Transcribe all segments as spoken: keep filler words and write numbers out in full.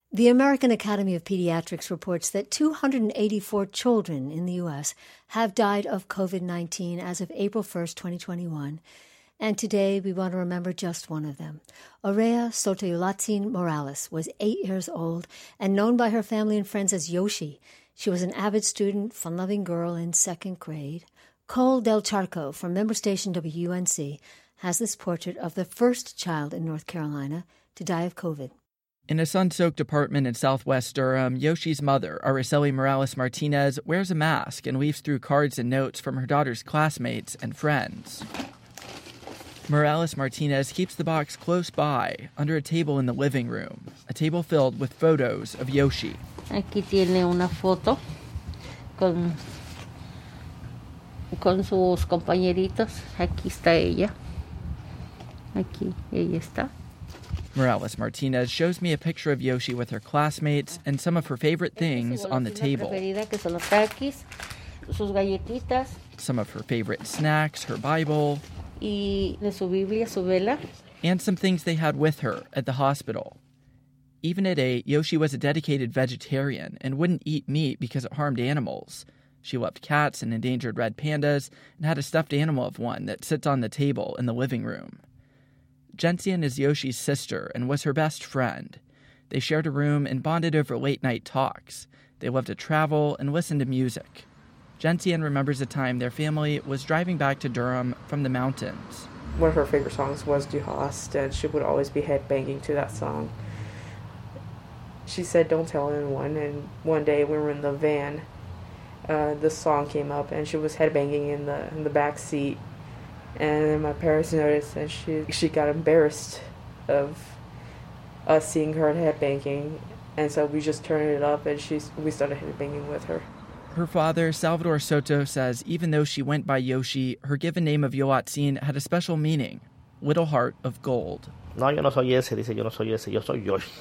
The American Academy of Pediatrics reports that two hundred eighty-four children in the U S have died of covid nineteen as of April first, twenty twenty-one. And today we want to remember just one of them. Aurea Sotoyulatzin Morales was eight years old and known by her family and friends as Yoshi. She was an avid student, fun-loving girl in second grade. Cole Del Charco from member station W U N C has this portrait of the first child in North Carolina to die of COVID. In a sun-soaked apartment in southwest Durham, Yoshi's mother, Araceli Morales Martinez, wears a mask and weaves through cards and notes from her daughter's classmates and friends. Morales Martinez keeps the box close by, under a table in the living room, a table filled with photos of Yoshi. Aquí tiene una foto con, con sus compañeritos. Aquí está ella. Aquí ella está. Morales Martinez shows me a picture of Yoshi with her classmates and some of her favorite things on the table. Some of her favorite snacks, her Bible, y de su Biblia, su vela. And some things they had with her at the hospital. Even at eight, Yoshi was a dedicated vegetarian and wouldn't eat meat because it harmed animals. She loved cats and endangered red pandas and had a stuffed animal of one that sits on the table in the living room. Jensian is Yoshi's sister and was her best friend. They shared a room and bonded over late-night talks. They loved to travel and listen to music. Jensian remembers a time their family was driving back to Durham from the mountains. One of her favorite songs was Du Hast, and she would always be headbanging to that song. She said, "Don't tell anyone," and one day we were in the van. Uh, this song came up, and she was headbanging in the in the back seat. And then my parents noticed, and she she got embarrassed of us seeing her headbanging, and so we just turned it up, and she we started headbanging with her. Her father, Salvador Soto, says even though she went by Yoshi, her given name of Yoatzin had a special meaning, Little Heart of Gold. No, yo no soy ese, dice, yo no soy ese, yo soy Yoshi.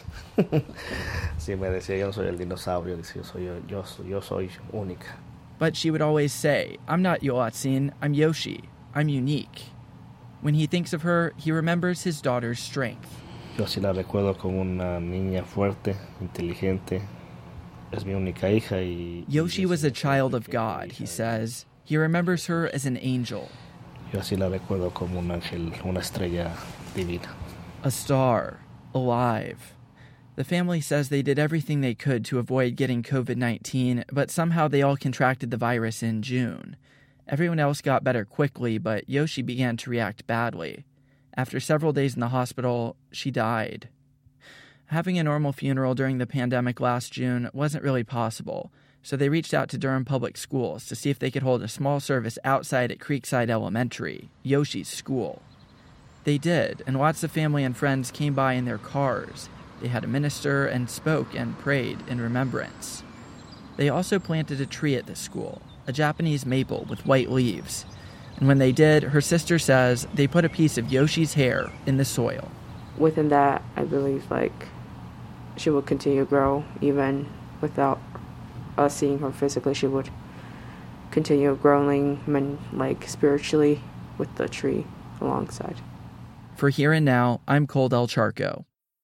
Sí, me decía, yo no soy el dinosaurio, dice, yo soy, yo, yo, yo soy única. But she would always say, I'm not Yoatzin, I'm Yoshi. I'm unique. When he thinks of her, he remembers his daughter's strength. Yo sí la recuerdo como una niña fuerte, inteligente. Es mi única hija y... Yoshi was a child of God, he says. He remembers her as an angel. Yo sí la recuerdo como un ángel, una estrella divina. A star, alive. The family says they did everything they could to avoid getting covid nineteen, but somehow they all contracted the virus in June. Everyone else got better quickly, but Yoshi began to react badly. After several days in the hospital, she died. Having a normal funeral during the pandemic last June wasn't really possible, so they reached out to Durham Public Schools to see if they could hold a small service outside at Creekside Elementary, Yoshi's school. They did, and lots of family and friends came by in their cars. They had a minister and spoke and prayed in remembrance. They also planted a tree at the school, a Japanese maple with white leaves. And when they did, her sister says they put a piece of Yoshi's hair in the soil. Within that, I believe, like, she would continue to grow, even without us seeing her physically. She would continue growing, and, like, spiritually with the tree alongside. For Here and Now, I'm Cole Del Charco.